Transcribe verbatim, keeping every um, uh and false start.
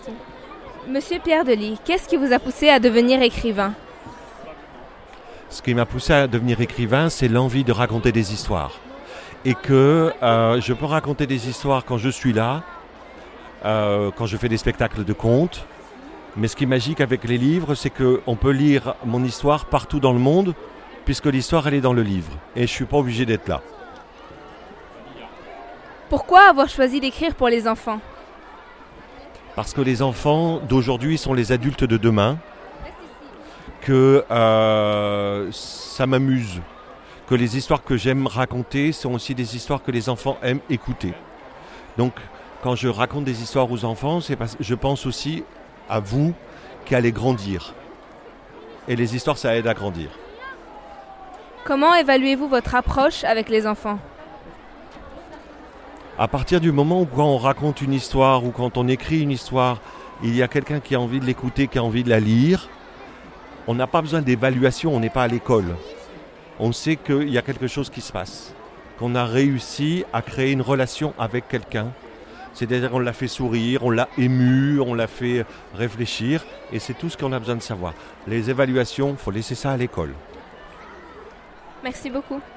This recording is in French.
Monsieur Pierre Delis, qu'est-ce qui vous a poussé à devenir écrivain ? Ce qui m'a poussé à devenir écrivain, c'est l'envie de raconter des histoires. Et que euh, je peux raconter des histoires quand je suis là, euh, quand je fais des spectacles de contes. Mais ce qui est magique avec les livres, c'est qu'on peut lire mon histoire partout dans le monde, puisque l'histoire, elle est dans le livre. Et je ne suis pas obligé d'être là. Pourquoi avoir choisi d'écrire pour les enfants ? Parce que les enfants d'aujourd'hui sont les adultes de demain, que euh, ça m'amuse, que les histoires que j'aime raconter sont aussi des histoires que les enfants aiment écouter. Donc, quand je raconte des histoires aux enfants, c'est parce que je pense aussi à vous qui allez grandir. Et les histoires, ça aide à grandir. Comment évaluez-vous votre approche avec les enfants ? À partir du moment où quand on raconte une histoire ou quand on écrit une histoire, il y a quelqu'un qui a envie de l'écouter, qui a envie de la lire, on n'a pas besoin d'évaluation, on n'est pas à l'école. On sait qu'il y a quelque chose qui se passe, qu'on a réussi à créer une relation avec quelqu'un. C'est-à-dire qu'on l'a fait sourire, on l'a ému, on l'a fait réfléchir, et c'est tout ce qu'on a besoin de savoir. Les évaluations, il faut laisser ça à l'école. Merci beaucoup.